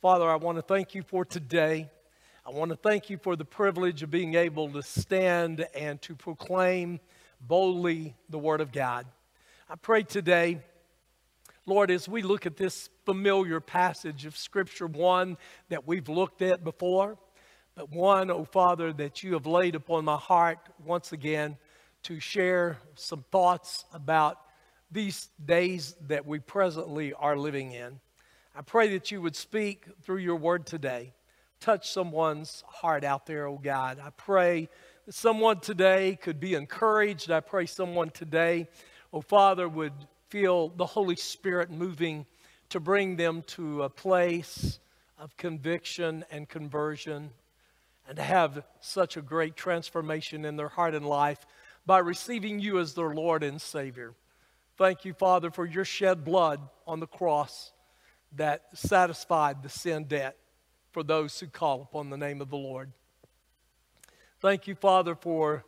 Father, I want to thank you for today. I want to thank you for the privilege of being able to stand and to proclaim boldly the Word of God. I pray today, Lord, as we look at this familiar passage of Scripture, one that we've looked at before, but one, oh Father, that you have laid upon my heart once again to share some thoughts about these days that we presently are living in. I pray that you would speak through your word today. Touch someone's heart out there, oh God. I pray that someone today could be encouraged. I pray someone today, oh Father, would feel the Holy Spirit moving to bring them to a place of conviction and conversion and to have such a great transformation in their heart and life by receiving you as their Lord and Savior. Thank you, Father, for your shed blood on the cross that satisfied the sin debt for those who call upon the name of the Lord. Thank you, Father, for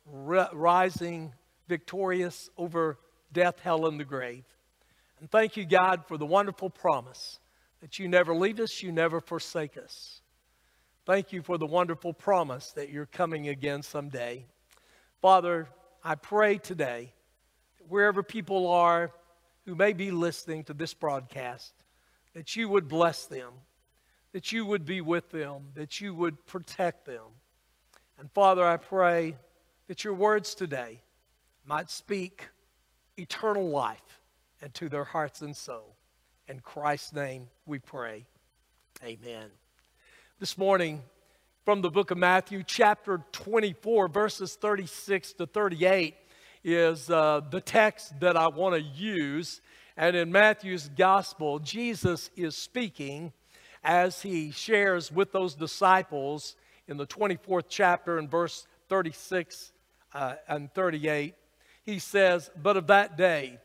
rising victorious over death, hell, and the grave. And thank you, God, for the wonderful promise that you never leave us, you never forsake us. Thank you for the wonderful promise that you're coming again someday. Father, I pray today, wherever people are who may be listening to this broadcast, that you would bless them, that you would be with them, that you would protect them. And Father, I pray that your words today might speak eternal life into their hearts and soul. In Christ's name we pray. Amen. This morning, from the book of Matthew, chapter 24, verses 36 to 38, is the text that I want to use. And in Matthew's gospel, Jesus is speaking as he shares with those disciples in the 24th chapter in verse 36 and 38. He says, "But of that day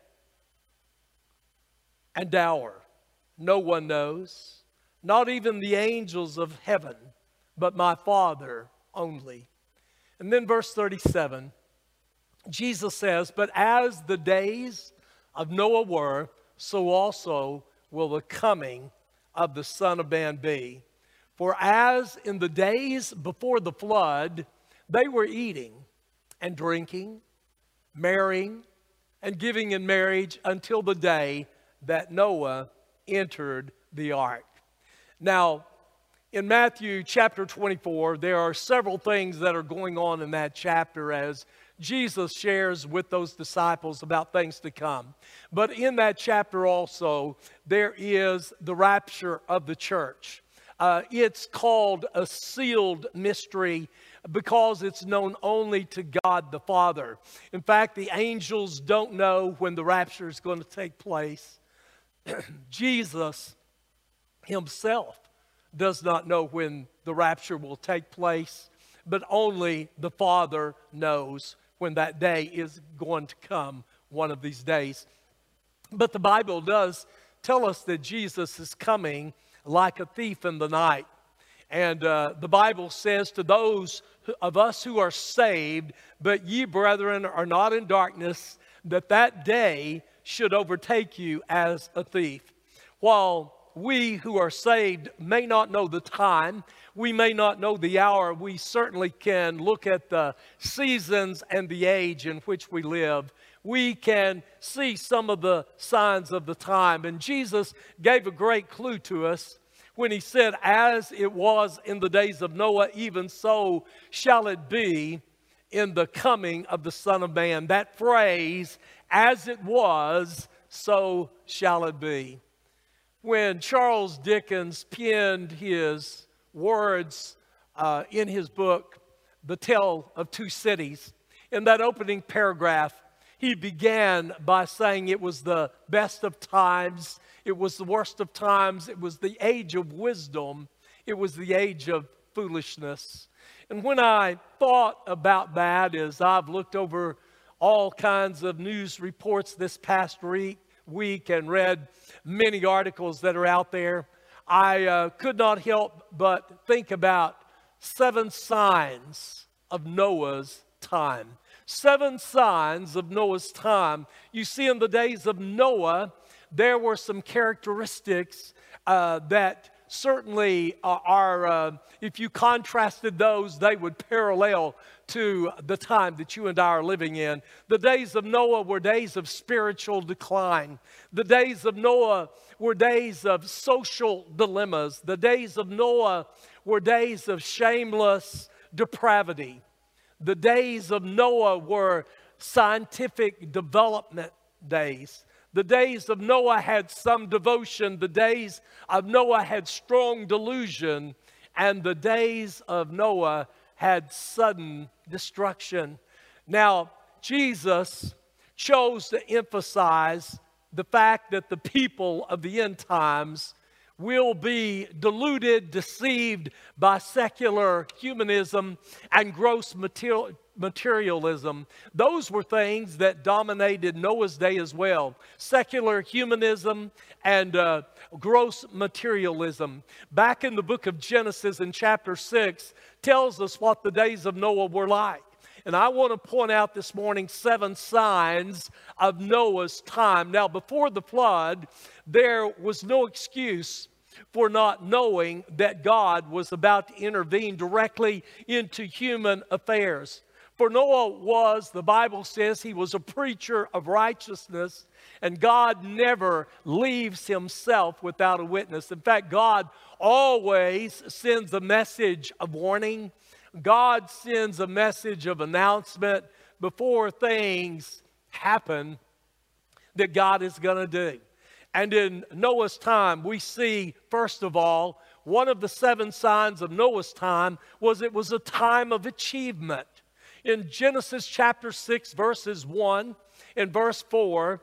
and hour no one knows, not even the angels of heaven, but my Father only." And then verse 37, Jesus says, "But as the days of Noah were, so also will the coming of the Son of Man be. For as in the days before the flood, they were eating and drinking, marrying and giving in marriage until the day that Noah entered the ark." Now, in Matthew chapter 24, there are several things that are going on in that chapter as Jesus shares with those disciples about things to come. But in that chapter also, there is the rapture of the church. It's called a sealed mystery because it's known only to God the Father. In fact, the angels don't know when the rapture is going to take place. Jesus himself does not know when the rapture will take place, but only the Father knows when that day is going to come one of these days. But the Bible does tell us that Jesus is coming like a thief in the night. And the Bible says to those of us who are saved, "But ye, brethren, are not in darkness, that day should overtake you as a thief." While we who are saved may not know the time, we may not know the hour, we certainly can look at the seasons and the age in which we live. We can see some of the signs of the time. And Jesus gave a great clue to us when he said, "As it was in the days of Noah, even so shall it be in the coming of the Son of Man." That phrase, "as it was, so shall it be." When Charles Dickens penned his words in his book, The Tale of Two Cities, in that opening paragraph, he began by saying it was the best of times, it was the worst of times, it was the age of wisdom, it was the age of foolishness. And when I thought about that, as I've looked over all kinds of news reports this past week and read many articles that are out there, I could not help but think about 7 signs of Noah's time. 7 signs of Noah's time. You see, in the days of Noah, there were some characteristics that certainly are, if you contrasted those, they would parallel to the time that you and I are living in. The days of Noah were days of spiritual decline. The days of Noah were days of social dilemmas. The days of Noah were days of shameless depravity. The days of Noah were scientific development days. The days of Noah had some devotion. The days of Noah had strong delusion. And the days of Noah had sudden destruction. Now, Jesus chose to emphasize the fact that the people of the end times will be deluded, deceived by secular humanism and gross materialism. Those were things that dominated Noah's day as well. Secular humanism and gross materialism. Back in the book of Genesis in chapter 6 tells us what the days of Noah were like. And I want to point out this morning 7 signs of Noah's time. Now, before the flood, there was no excuse for not knowing that God was about to intervene directly into human affairs. For Noah was, the Bible says, he was a preacher of righteousness, and God never leaves himself without a witness. In fact, God always sends a message of warning. God sends a message of announcement before things happen that God is going to do. And in Noah's time, we see, first of all, one of the 7 signs of Noah's time was it was a time of achievement. In Genesis chapter 6, verses 1 and verse 4,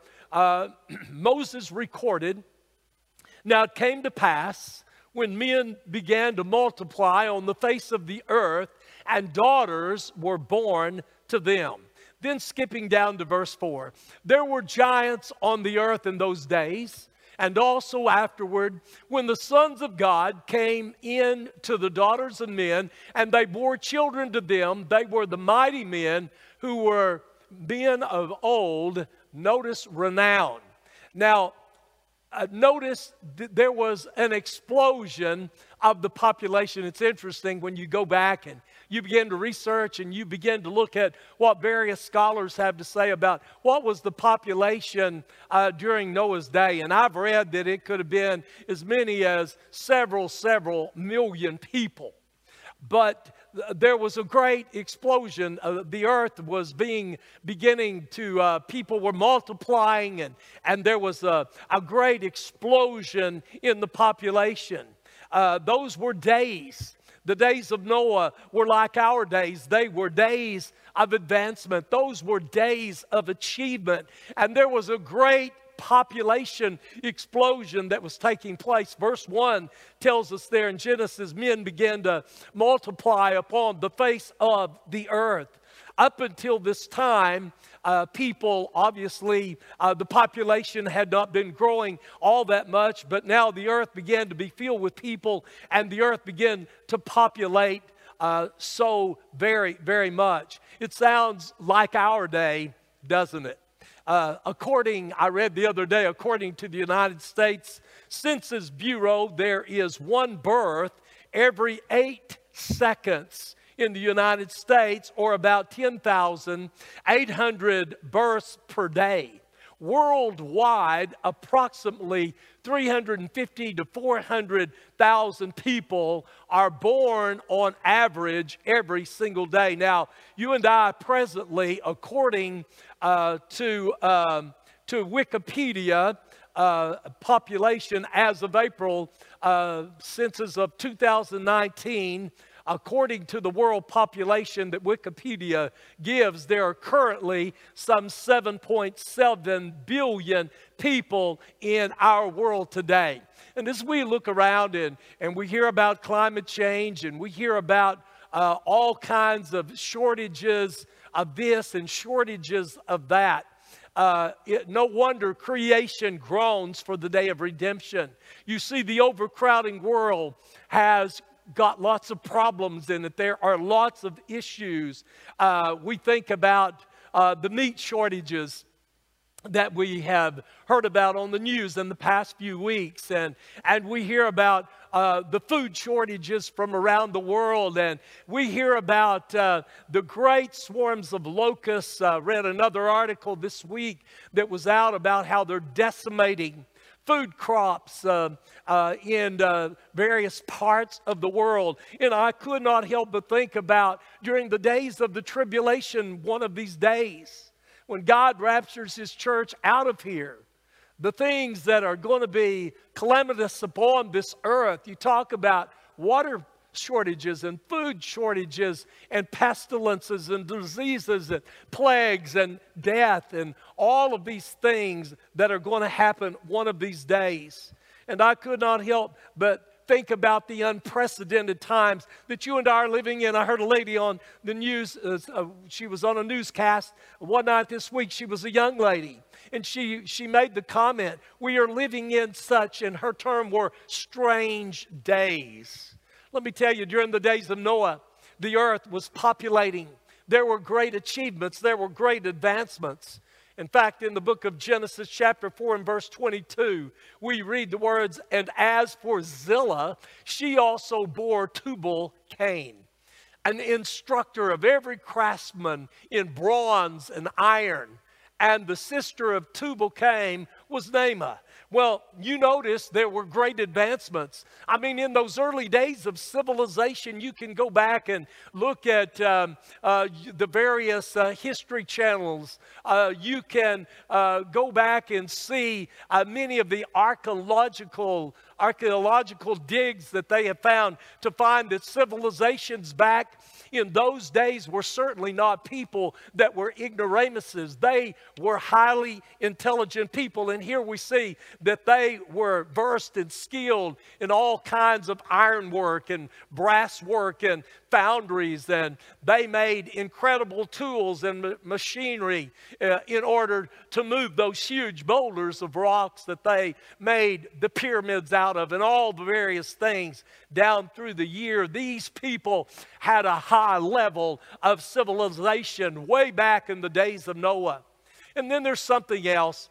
Moses recorded, "Now it came to pass, when men began to multiply on the face of the earth, and daughters were born to them." Then skipping down to verse 4, "There were giants on the earth in those days, and also afterward, when the sons of God came in to the daughters of men, and they bore children to them, they were the mighty men who were men of old," notice, renown. Now, notice there was an explosion of the population. It's interesting when you go back and you begin to research and you begin to look at what various scholars have to say about what was the population during Noah's day. And I've read that it could have been as many as several million people. But there was a great explosion. The earth was beginning to, people were multiplying, and there was a great explosion in the population. Those were days. The days of Noah were like our days. They were days of advancement. Those were days of achievement. And there was a great population explosion that was taking place. Verse 1 tells us there in Genesis, men began to multiply upon the face of the earth. Up until this time, people, obviously, the population had not been growing all that much, but now the earth began to be filled with people, and the earth began to populate so very, very much. It sounds like our day, doesn't it? I read the other day, according to the United States Census Bureau, there is one birth every 8 seconds in the United States, or about 10,800 births per day. Worldwide, approximately 350 to 400,000 people are born on average every single day. Now, you and I presently, according to Wikipedia, population as of April, census of 2019, according to the world population that Wikipedia gives, there are currently some 7.7 billion people in our world today. And as we look around and we hear about climate change, and we hear about all kinds of shortages of this and shortages of that, no wonder creation groans for the day of redemption. You see, the overcrowding world has got lots of problems in it. There are lots of issues. We think about the meat shortages that we have heard about on the news in the past few weeks. And we hear about the food shortages from around the world. And we hear about the great swarms of locusts. Read another article this week that was out about how they're decimating food crops in various parts of the world. And I could not help but think about during the days of the tribulation, one of these days, when God raptures his church out of here, the things that are going to be calamitous upon this earth. You talk about water shortages and food shortages and pestilences and diseases and plagues and death and all of these things that are going to happen one of these days. And I could not help but think about the unprecedented times that you and I are living in. I heard a lady on the news, she was on a newscast one night this week. She was a young lady, and she made the comment, we are living in such, and her term were strange days. Let me tell you, during the days of Noah, the earth was populating. There were great achievements. There were great advancements. In fact, in the book of Genesis chapter 4 and verse 22, we read the words, and as for Zillah, she also bore Tubal-Cain, an instructor of every craftsman in bronze and iron. And the sister of Tubal-Cain was Naamah. Well, you notice there were great advancements. I mean, in those early days of civilization, you can go back and look at the various history channels. You can go back and see many of the archaeological digs that they have found to find that civilizations back in those days were certainly not people that were ignoramuses. They were highly intelligent people. And here we see that they were versed and skilled in all kinds of ironwork and brass work and foundries. And they made incredible tools and machinery in order to move those huge boulders of rocks that they made the pyramids out of and all the various things down through the year. These people had a high level of civilization way back in the days of Noah. And then there's something else.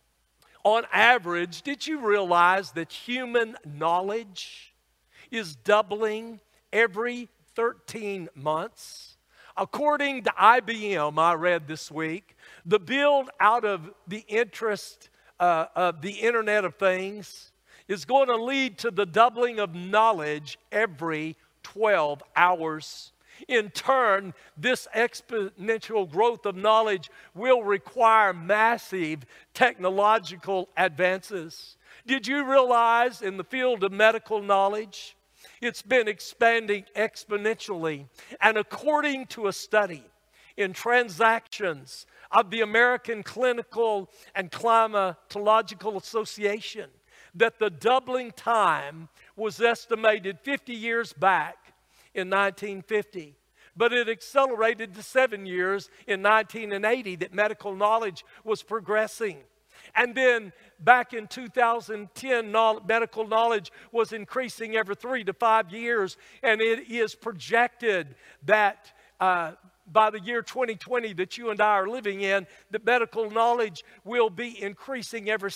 On average, did you realize that human knowledge is doubling every 13 months? According to IBM, I read this week, the build out of the interest of the Internet of Things is going to lead to the doubling of knowledge every 12 hours. In turn, this exponential growth of knowledge will require massive technological advances. Did you realize in the field of medical knowledge, it's been expanding exponentially? And according to a study in Transactions of the American Clinical and Climatological Association, that the doubling time was estimated 50 years back in 1950. But it accelerated to 7 years in 1980 that medical knowledge was progressing. And then back in 2010, medical knowledge was increasing every 3 to 5 years. And it is projected that by the year 2020 that you and I are living in, the medical knowledge will be increasing every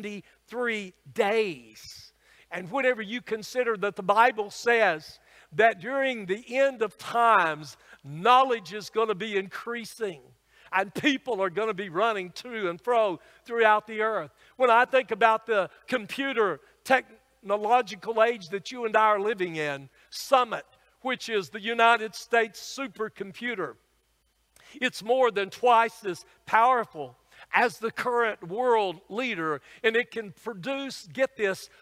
73 days. And whenever you consider that the Bible says that during the end of times, knowledge is going to be increasing and people are going to be running to and fro throughout the earth. When I think about the computer technological age that you and I are living in, Summit, which is the United States supercomputer, it's more than twice as powerful as the current world leader, and it can produce, get this,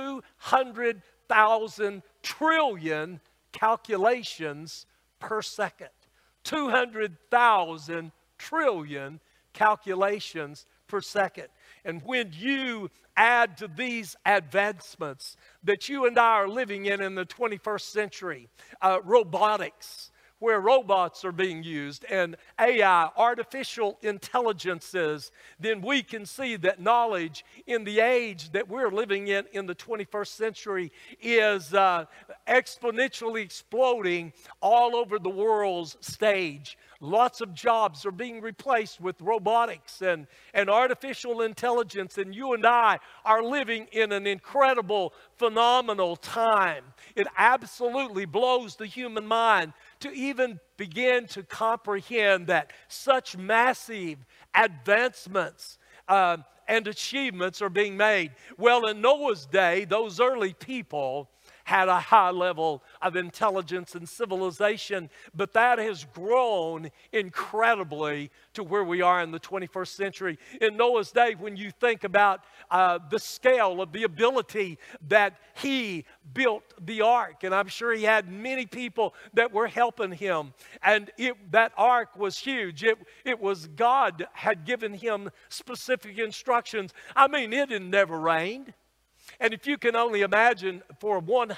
200,000 trillion calculations per second. 200,000 trillion calculations per second. And when you add to these advancements that you and I are living in the 21st century, robotics, where robots are being used, and AI, artificial intelligences, then we can see that knowledge in the age that we're living in the 21st century, is exponentially exploding all over the world's stage. Lots of jobs are being replaced with robotics and artificial intelligence, and you and I are living in an incredible, phenomenal time. It absolutely blows the human mind to even begin to comprehend that such massive advancements and achievements are being made. Well, in Noah's day, those early people had a high level of intelligence and civilization, but that has grown incredibly to where we are in the 21st century. In Noah's day, when you think about the scale of the ability that he built the ark, and I'm sure he had many people that were helping him, and that ark was huge. It was God had given him specific instructions. I mean, it had never rained. And if you can only imagine, for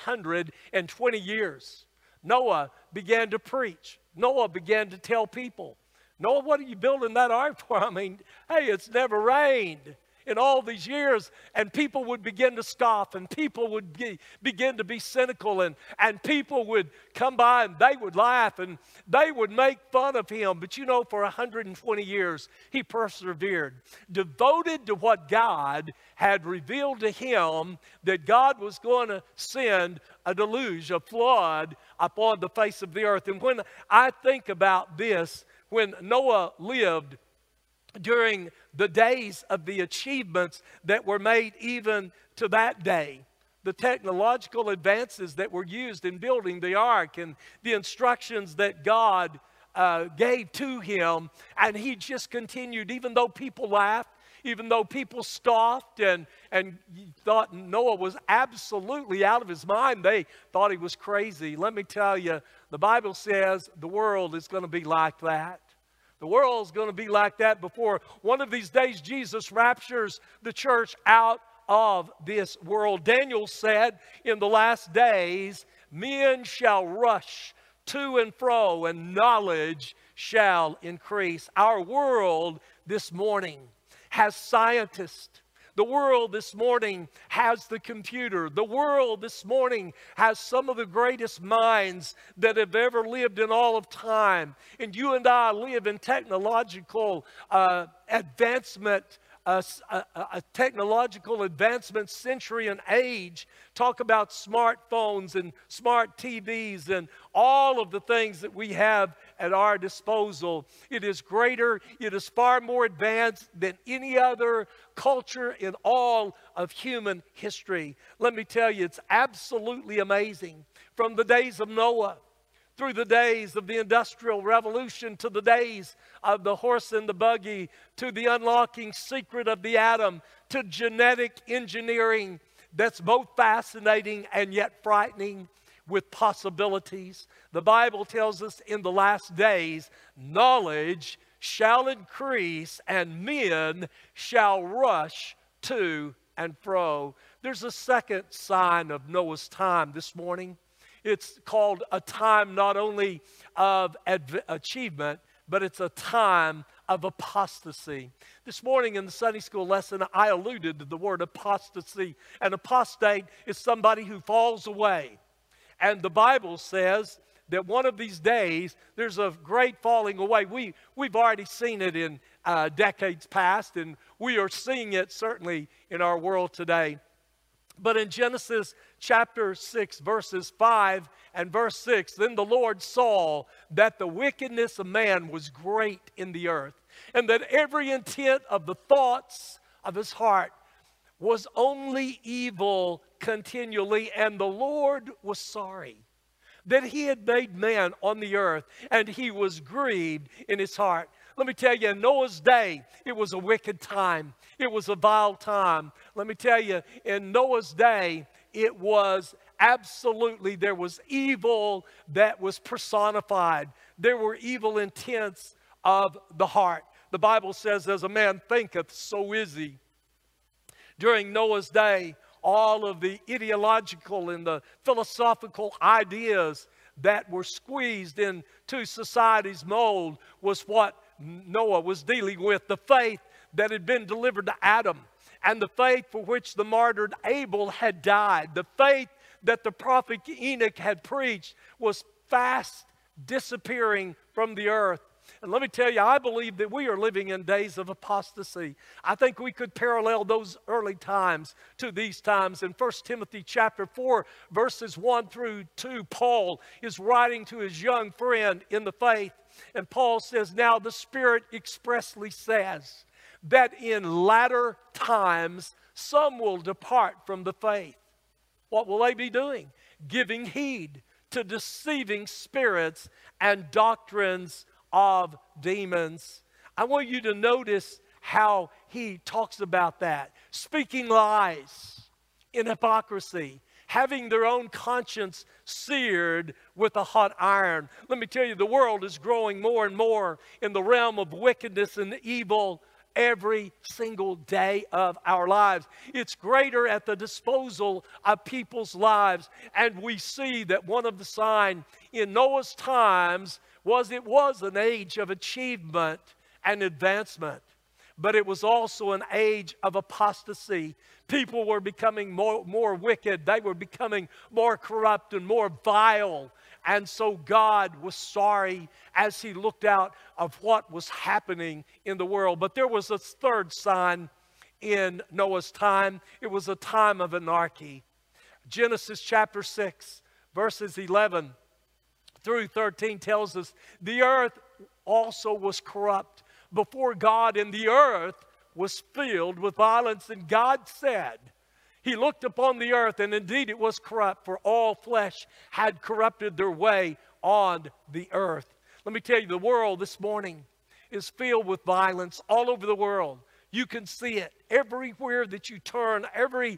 120 years, Noah began to preach. Noah began to tell people, Noah, what are you building that ark for? I mean, hey, it's never rained in all these years. And people would begin to scoff, and people would begin to be cynical, and people would come by and they would laugh and they would make fun of him. But you know, for 120 years, he persevered, devoted to what God had revealed to him, that God was going to send a deluge, a flood upon the face of the earth. And when I think about this, when Noah lived during the days of the achievements that were made even to that day, the technological advances that were used in building the ark and the instructions that God gave to him, and he just continued, even though people laughed, even though people scoffed and thought Noah was absolutely out of his mind. They thought he was crazy. Let me tell you, the Bible says the world is going to be like that. The world's going to be like that before one of these days Jesus raptures the church out of this world. Daniel said, in the last days, men shall rush to and fro, and knowledge shall increase. Our world this morning has scientists. The world this morning has the computer. The world this morning has some of the greatest minds that have ever lived in all of time. And you and I live in technological advancement, a technological advancement century and age. Talk about smartphones and smart TVs and all of the things that we have at our disposal. It is greater, it is far more advanced than any other culture in all of human history. Let me tell you, it's absolutely amazing. From the days of Noah, through the days of the Industrial Revolution, to the days of the horse and the buggy, to the unlocking secret of the atom, to genetic engineering that's both fascinating and yet frightening with possibilities. The Bible tells us in the last days, knowledge shall increase and men shall rush to and fro. There's a second sign of Noah's time this morning. It's called a time not only of achievement, but it's a time of apostasy. This morning in the Sunday school lesson, I alluded to the word apostasy. An apostate is somebody who falls away. And the Bible says that one of these days, there's a great falling away. We've already seen it in decades past, and we are seeing it certainly in our world today. But in Genesis chapter 6, verses 5 and verse 6, then the Lord saw that the wickedness of man was great in the earth, and that every intent of the thoughts of his heart was only evil continually. And the Lord was sorry that he had made man on the earth, and he was grieved in his heart. Let me tell you, in Noah's day, it was a wicked time. It was a vile time. Let me tell you, in Noah's day, it was absolutely, there was evil that was personified. There were evil intents of the heart. The Bible says, as a man thinketh, so is he. During Noah's day, all of the ideological and the philosophical ideas that were squeezed into society's mold was what Noah was dealing with. The faith that had been delivered to Adam, and the faith for which the martyred Abel had died, the faith that the prophet Enoch had preached, was fast disappearing from the earth. And let me tell you, I believe that we are living in days of apostasy. I think we could parallel those early times to these times. In 1 Timothy chapter 4, verses 1 through 2, Paul is writing to his young friend in the faith. And Paul says, now the Spirit expressly says that in latter times some will depart from the faith. What will they be doing? Giving heed to deceiving spirits and doctrines of demons. I want you to notice how he talks about that. Speaking lies in hypocrisy, having their own conscience seared with a hot iron. Let me tell you, the world is growing more and more in the realm of wickedness and evil every single day of our lives. It's greater at the disposal of people's lives. And we see that one of the signs in Noah's times was it was an age of achievement and advancement. But it was also an age of apostasy. People were becoming more wicked. They were becoming more corrupt and more vile. And so God was sorry as he looked out of what was happening in the world. But there was a third sign in Noah's time. It was a time of anarchy. Genesis chapter 6, verses 11 through 13 tells us, the earth also was corrupt before God, and the earth was filled with violence. And God said, he looked upon the earth, and indeed it was corrupt, for all flesh had corrupted their way on the earth. Let me tell you, the world this morning is filled with violence all over the world. You can see it everywhere that you turn, every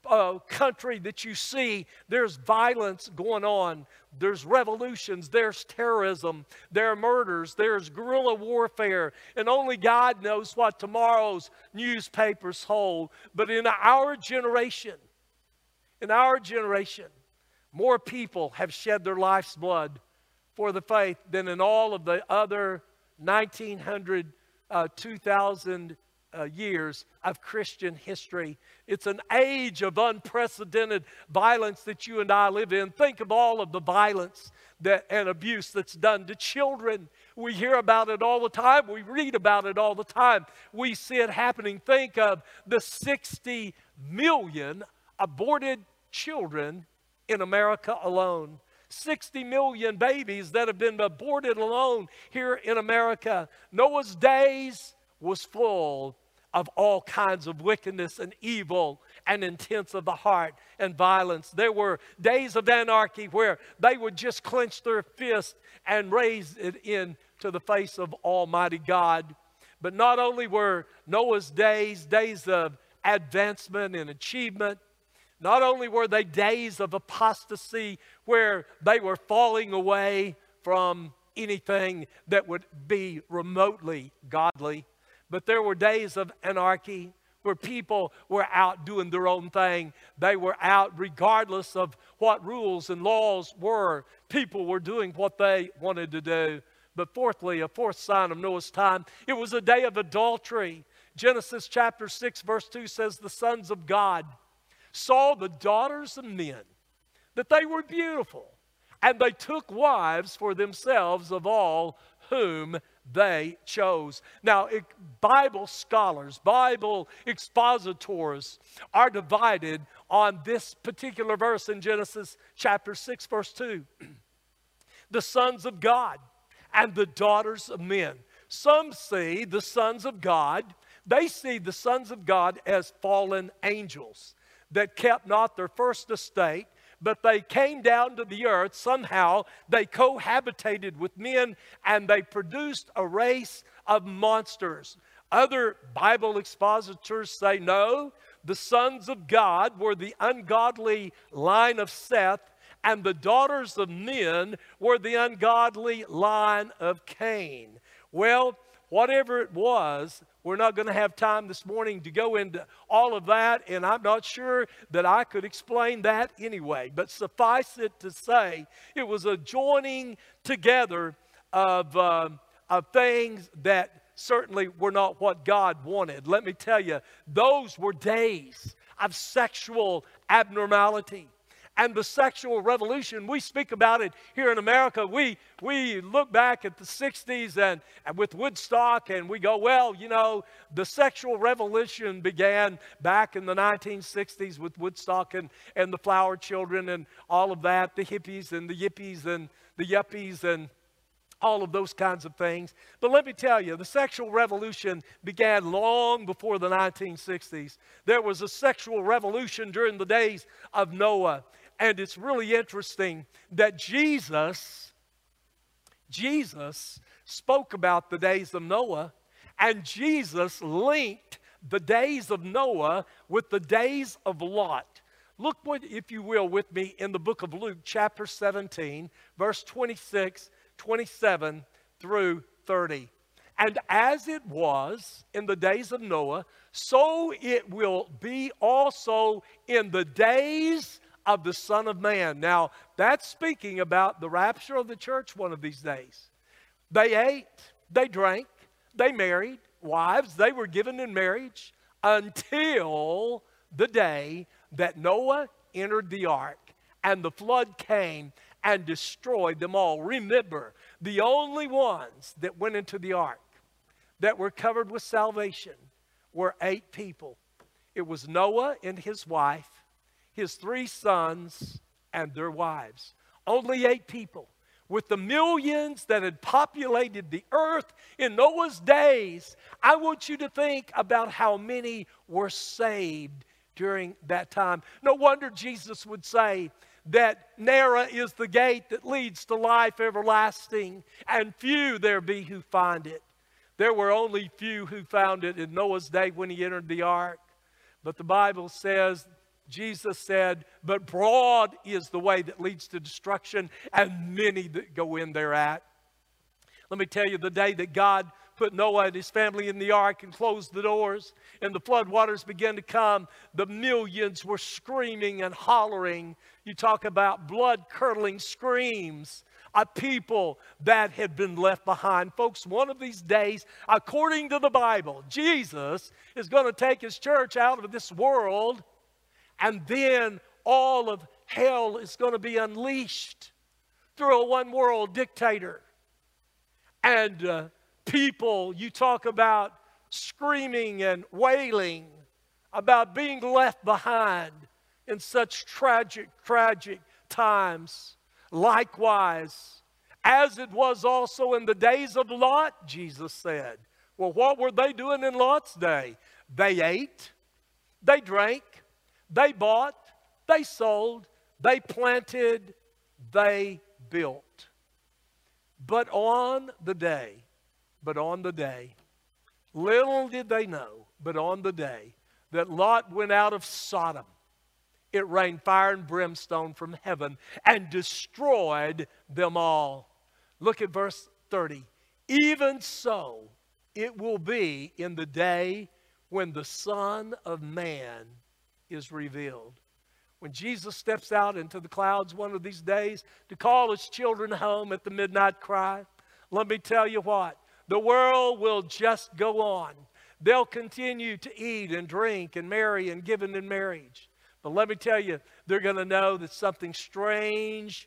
country that you see, there's violence going on. There's revolutions, there's terrorism, there are murders, there's guerrilla warfare, and only God knows what tomorrow's newspapers hold. But in our generation, more people have shed their life's blood for the faith than in all of the other 1900, 2000 years of Christian history. It's an age of unprecedented violence that you and I live in. Think of all of the violence and abuse that's done to children. We hear about it all the time. We read about it all the time. We see it happening. Think of the 60 million aborted children in America alone. 60 million babies that have been aborted alone here in America. Noah's days was full of all kinds of wickedness and evil and intents of the heart and violence. There were days of anarchy where they would just clench their fist and raise it into the face of Almighty God. But not only were Noah's days of advancement and achievement, not only were they days of apostasy where they were falling away from anything that would be remotely godly, but there were days of anarchy where people were out doing their own thing. They were out regardless of what rules and laws were. People were doing what they wanted to do. But fourthly, a fourth sign of Noah's time, it was a day of adultery. Genesis chapter 6 verse 2 says, the sons of God saw the daughters of men, that they were beautiful, and they took wives for themselves of all whom they chose. Now, Bible scholars, Bible expositors are divided on this particular verse in Genesis chapter 6, verse 2. The sons of God and the daughters of men. Some see the sons of God, they see the sons of God as fallen angels that kept not their first estate, but they came down to the earth. Somehow they cohabitated with men and they produced a race of monsters. Other Bible expositors say no, the sons of God were the ungodly line of Seth, and the daughters of men were the ungodly line of Cain. Well, whatever it was, we're not going to have time this morning to go into all of that, and I'm not sure that I could explain that anyway. But suffice it to say, it was a joining together of things that certainly were not what God wanted. Let me tell you, those were days of sexual abnormality. And the sexual revolution, we speak about it here in America. We look back at the 60s and with Woodstock, and we go, well, you know, the sexual revolution began back in the 1960s with Woodstock and the Flower Children and all of that, the hippies and the yippies and the yuppies and all of those kinds of things. But let me tell you, the sexual revolution began long before the 1960s. There was a sexual revolution during the days of Noah. And it's really interesting that Jesus spoke about the days of Noah, and Jesus linked the days of Noah with the days of Lot. Look, if you will, with me in the book of Luke, chapter 17, verse 26, 27 through 30. And as it was in the days of Noah, so it will be also in the days of the Son of Man. Now, that's speaking about the rapture of the church one of these days. They ate, they drank, they married wives, they were given in marriage until the day that Noah entered the ark and the flood came and destroyed them all. Remember, the only ones that went into the ark that were covered with salvation were 8 people. It was Noah and his wife, his 3 sons, and their wives. Only 8 people. With the millions that had populated the earth in Noah's days, I want you to think about how many were saved during that time. No wonder Jesus would say that narrow is the gate that leads to life everlasting, and few there be who find it. There were only few who found it in Noah's day when he entered the ark. But the Bible says, Jesus said, but broad is the way that leads to destruction, and many that go in thereat. Let me tell you, the day that God put Noah and his family in the ark and closed the doors, and the flood waters began to come, the millions were screaming and hollering. You talk about blood-curdling screams of people that had been left behind. Folks, one of these days, according to the Bible, Jesus is going to take his church out of this world, and then all of hell is going to be unleashed through a one-world dictator. And people, you talk about screaming and wailing about being left behind in such tragic times. Likewise, as it was also in the days of Lot, Jesus said. Well, what were they doing in Lot's day? They ate, they drank, they bought, they sold, they planted, they built. But on the day, little did they know, but on the day that Lot went out of Sodom, it rained fire and brimstone from heaven and destroyed them all. Look at verse 30. Even so, it will be in the day when the Son of Man is revealed. When Jesus steps out into the clouds one of these days to call his children home at the midnight cry, let me tell you what, the world will just go on. They'll continue to eat and drink and marry and give in marriage. But let me tell you, they're going to know that something strange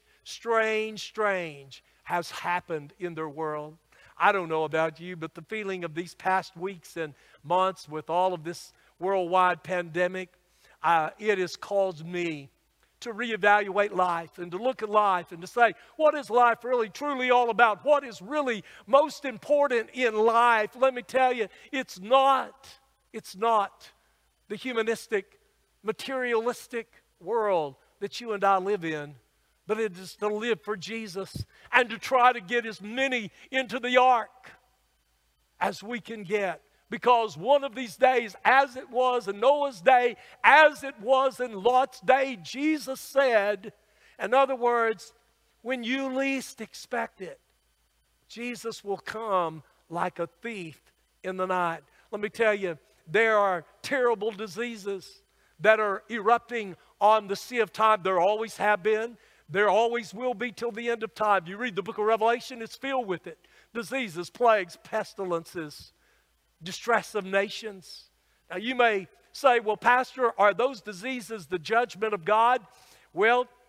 has happened in their world. I don't know about you, but the feeling of these past weeks and months with all of this worldwide pandemic, it has caused me to reevaluate life and to look at life and to say, what is life really truly all about? What is really most important in life? Let me tell you, it's not the humanistic, materialistic world that you and I live in, but it is to live for Jesus and to try to get as many into the ark as we can get. Because one of these days, as it was in Noah's day, as it was in Lot's day, Jesus said, in other words, when you least expect it, Jesus will come like a thief in the night. Let me tell you, there are terrible diseases that are erupting on the sea of time. There always have been. There always will be till the end of time. You read the book of Revelation, it's filled with it. Diseases, plagues, pestilences, distress of nations. Now you may say, well, Pastor, are those diseases the judgment of God? Well,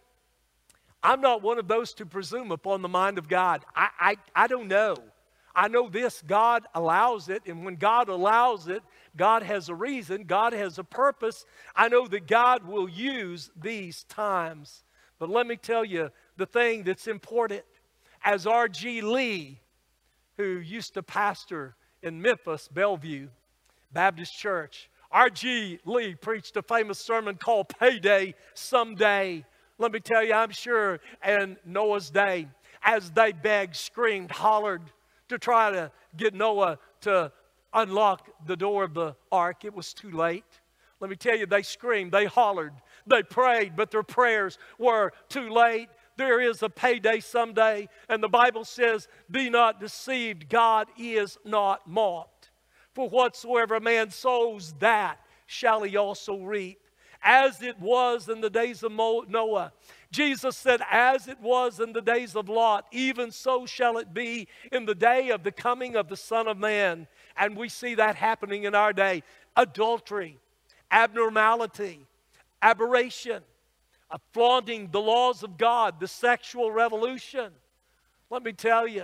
I'm not one of those to presume upon the mind of God. I don't know. I know this, God allows it, and when God allows it, God has a reason, God has a purpose. I know that God will use these times. But let me tell you the thing that's important. As R.G. Lee, who used to pastor in Memphis, Bellevue Baptist Church, R.G. Lee preached a famous sermon called Payday Someday. Let me tell you, I'm sure in Noah's day, as they begged, screamed, hollered to try to get Noah to unlock the door of the ark, it was too late. Let me tell you, they screamed, they hollered, they prayed, but their prayers were too late. There is a payday someday, and the Bible says, be not deceived, God is not mocked. For whatsoever a man sows, that shall he also reap. As it was in the days of Noah. Jesus said, as it was in the days of Lot, even so shall it be in the day of the coming of the Son of Man. And we see that happening in our day. Adultery, abnormality, aberration, flaunting the laws of God, the sexual revolution. Let me tell you,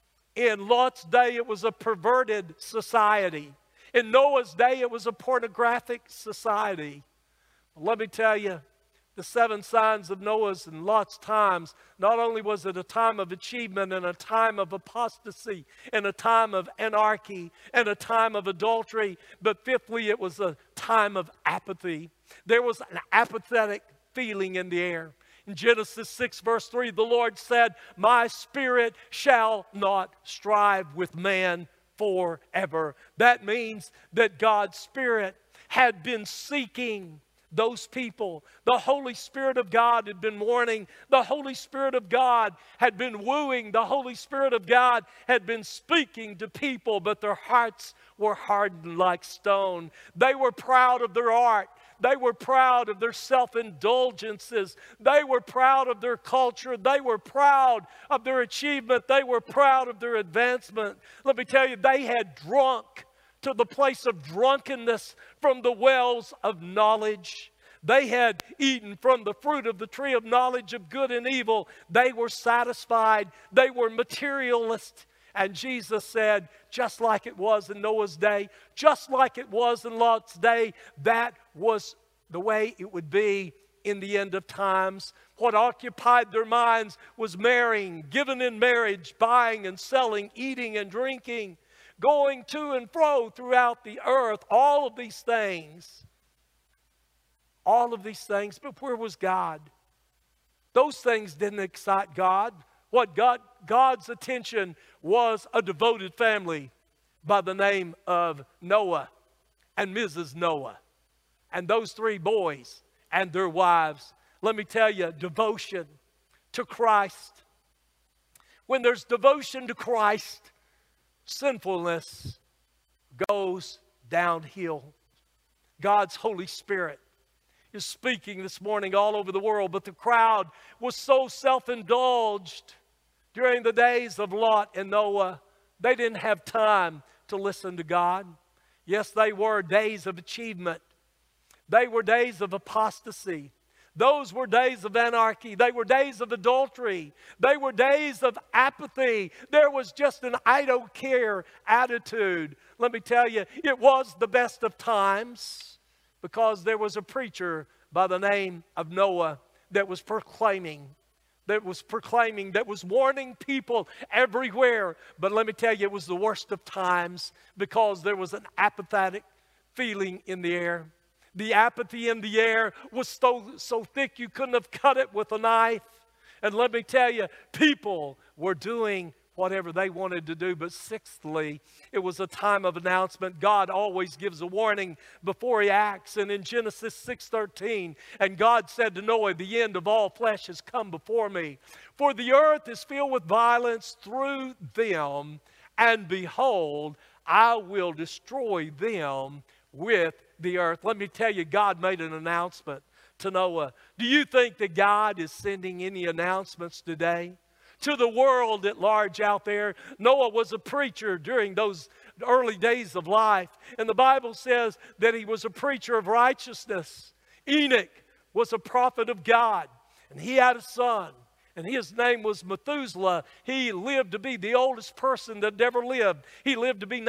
in Lot's day it was a perverted society. In Noah's day it was a pornographic society. Let me tell you, the 7 signs of Noah's and Lot's times, not only was it a time of achievement and a time of apostasy and a time of anarchy and a time of adultery, but fifthly, it was a time of apathy. There was an apathetic feeling in the air. In Genesis 6 verse 3, the Lord said, my spirit shall not strive with man forever. That means that God's Spirit had been seeking those people. The Holy Spirit of God had been warning. The Holy Spirit of God had been wooing. The Holy Spirit of God had been speaking to people, but their hearts were hardened like stone. They were proud of their art. They were proud of their self-indulgences. They were proud of their culture. They were proud of their achievement. They were proud of their advancement. Let me tell you, they had drunk to the place of drunkenness from the wells of knowledge. They had eaten from the fruit of the tree of knowledge of good and evil. They were satisfied. They were materialist. And Jesus said, just like it was in Noah's day, just like it was in Lot's day, that was the way it would be in the end of times. What occupied their minds was marrying, given in marriage, buying and selling, eating and drinking, going to and fro throughout the earth, all of these things. All of these things, but where was God? Those things didn't excite God. What God's attention was a devoted family by the name of Noah and Mrs. Noah. And those 3 boys and their wives. Let me tell you, devotion to Christ. When there's devotion to Christ, sinfulness goes downhill. God's Holy Spirit is speaking this morning all over the world, but the crowd was so self-indulged during the days of Lot and Noah, they didn't have time to listen to God. Yes, they were days of achievement. They were days of apostasy. Those were days of anarchy. They were days of adultery. They were days of apathy. There was just an I don't care attitude. Let me tell you, it was the best of times because there was a preacher by the name of Noah that was proclaiming, that was warning people everywhere. But let me tell you, it was the worst of times because there was an apathetic feeling in the air. The apathy in the air was so thick you couldn't have cut it with a knife. And let me tell you, people were doing whatever they wanted to do. But sixthly, it was a time of announcement. God always gives a warning before he acts. And in Genesis 6:13, and God said to Noah, the end of all flesh has come before me. For the earth is filled with violence through them. And behold, I will destroy them with the earth. Let me tell you, God made an announcement to Noah. Do you think that God is sending any announcements today to the world at large out there? Noah was a preacher during those early days of life. And the Bible says that he was a preacher of righteousness. Enoch was a prophet of God. And he had a son. and his name was Methuselah. He lived to be the oldest person that ever lived. He lived to be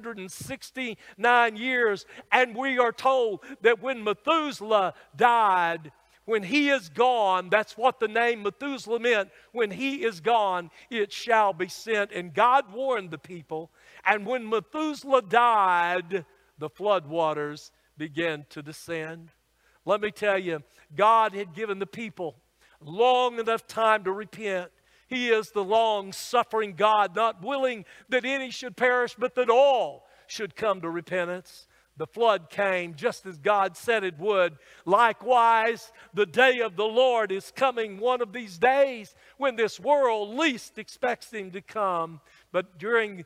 969 years, and we are told that when Methuselah died, when he is gone, that's what the name Methuselah meant. When he is gone, it shall be sent. And God warned the people. And when Methuselah died, the flood waters began to descend. Let me tell you, God had given the people long enough time to repent. He is the long-suffering God, not willing that any should perish, but that all should come to repentance. The flood came just as God said it would. Likewise, the day of the Lord is coming one of these days when this world least expects him to come. But during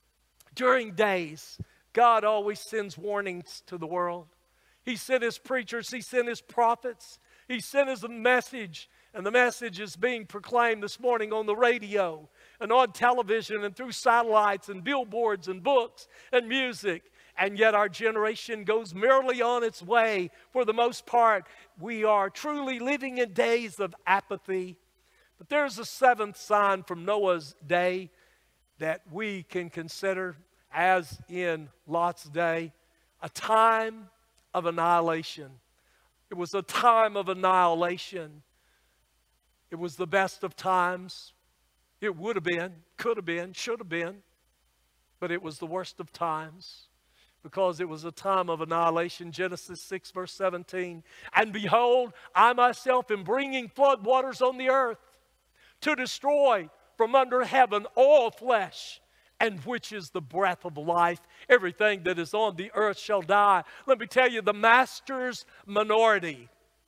days, God always sends warnings to the world. He sent his preachers, he sent his prophets, he sent us a message. And the message is being proclaimed this morning on the radio and on television and through satellites and billboards and books and music. And yet our generation goes merely on its way. For the most part, we are truly living in days of apathy. But there's a seventh sign from Noah's day that we can consider, as in Lot's day, a time of annihilation. It was a time of annihilation. It was the best of times. It would have been, could have been, should have been. But it was the worst of times, because it was a time of annihilation. Genesis 6 verse 17. And behold, I myself am bringing flood waters on the earth to destroy from under heaven all flesh, and which is the breath of life. Everything that is on the earth shall die. Let me tell you, the master's minority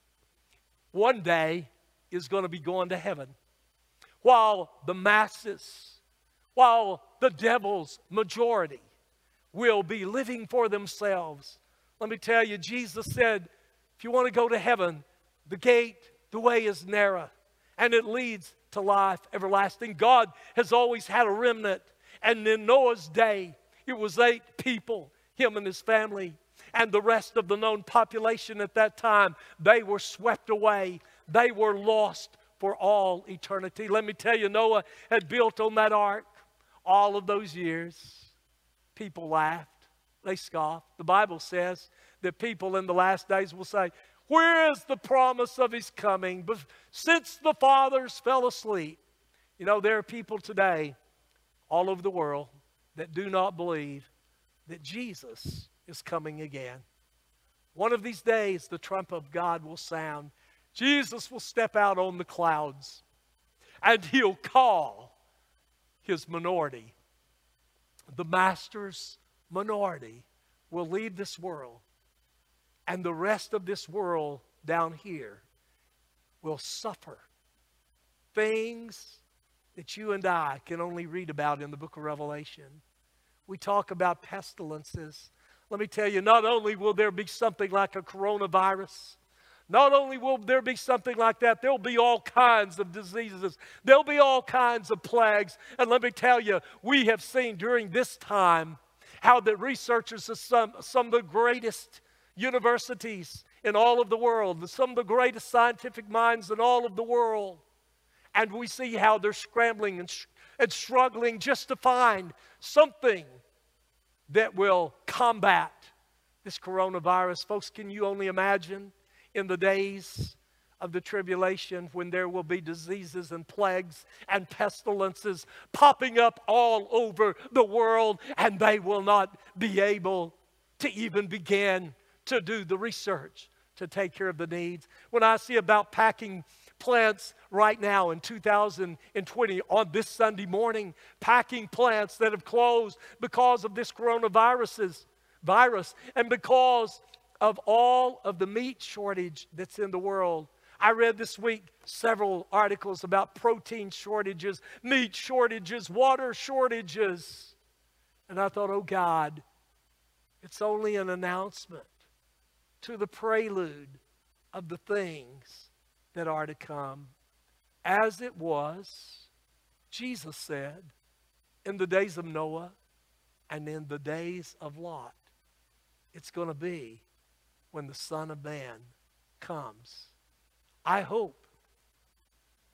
one day is going to be going to heaven, while the masses, while the devil's majority will be living for themselves. Let me tell you, Jesus said, if you want to go to heaven, the gate, the way is narrow, and it leads to life everlasting. God has always had a remnant, and in Noah's day, it was 8 people, him and his family, and the rest of the known population at that time, they were swept away. They were lost for all eternity. Let me tell you, Noah had built on that ark all of those years. People laughed. They scoffed. The Bible says that people in the last days will say, where is the promise of his coming? But since the fathers fell asleep. You know, there are people today all over the world that do not believe that Jesus is coming again. One of these days, the trumpet of God will sound. Jesus will step out on the clouds, and he'll call his minority. The master's minority will leave this world, and the rest of this world down here will suffer things that you and I can only read about in the book of Revelation. We talk about pestilences. Let me tell you, not only will there be something like a coronavirus, not only will there be something like that, there'll be all kinds of diseases. There'll be all kinds of plagues. And let me tell you, we have seen during this time how the researchers of some of the greatest universities in all of the world, some of the greatest scientific minds in all of the world, and we see how they're scrambling and struggling just to find something that will combat this coronavirus. Folks, can you only imagine in the days of the tribulation when there will be diseases and plagues and pestilences popping up all over the world, and they will not be able to even begin to do the research to take care of the needs. When I see about packing plants right now in 2020 on this Sunday morning, packing plants that have closed because of this coronavirus, and because of all of the meat shortage that's in the world. I read this week several articles about protein shortages, meat shortages, water shortages. And I thought, oh God, it's only an announcement to the prelude of the things that are to come. As it was, Jesus said, in the days of Noah and in the days of Lot, it's going to be when the Son of Man comes. I hope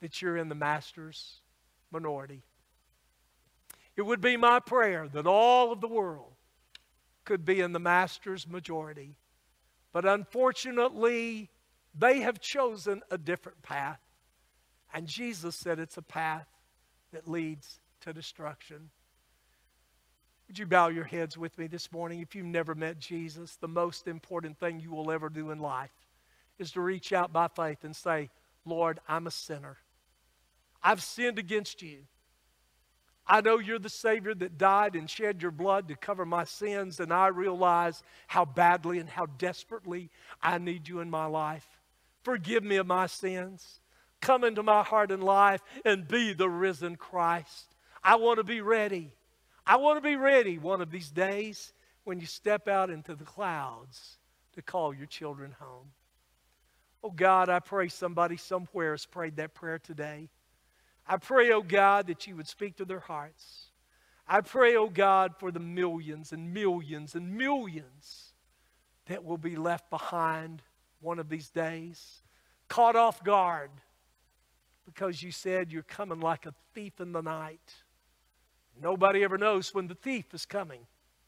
that you're in the Master's minority. It would be my prayer that all of the world could be in the Master's majority. But unfortunately, they have chosen a different path. And Jesus said it's a path that leads to destruction. Would you bow your heads with me this morning? If you've never met Jesus, the most important thing you will ever do in life is to reach out by faith and say, Lord, I'm a sinner. I've sinned against you. I know you're the Savior that died and shed your blood to cover my sins, and I realize how badly and how desperately I need you in my life. Forgive me of my sins. Come into my heart and life and be the risen Christ. I want to be ready. I want to be ready one of these days when you step out into the clouds to call your children home. Oh God, I pray somebody somewhere has prayed that prayer today. I pray, oh God, that you would speak to their hearts. I pray, oh God, for the millions and millions and millions that will be left behind one of these days, caught off guard because you said you're coming like a thief in the night. Nobody ever knows when the thief is coming.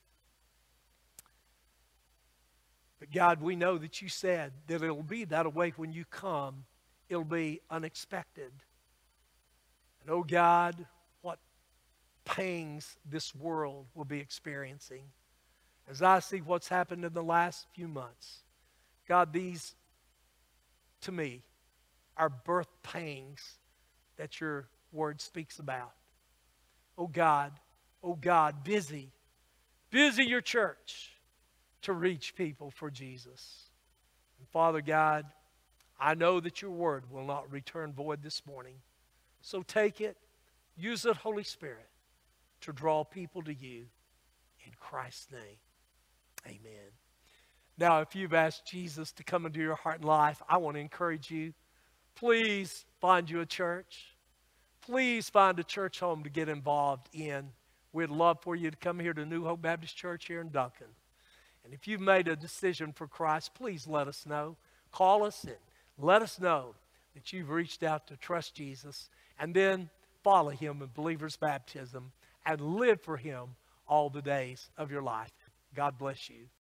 But God, we know that you said that it'll be that way when you come. It'll be unexpected. And oh God, what pangs this world will be experiencing. As I see what's happened in the last few months, God, these, to me, are birth pangs that your word speaks about. Oh God, busy your church to reach people for Jesus. And Father God, I know that your word will not return void this morning. So take it, use it, Holy Spirit, to draw people to you. In Christ's name, amen. Now, if you've asked Jesus to come into your heart and life, I want to encourage you. Please find you a church. Please find a church home to get involved in. We'd love for you to come here to New Hope Baptist Church here in Duncan. And if you've made a decision for Christ, please let us know. Call us and let us know that you've reached out to trust Jesus, and then follow him in believer's baptism and live for him all the days of your life. God bless you.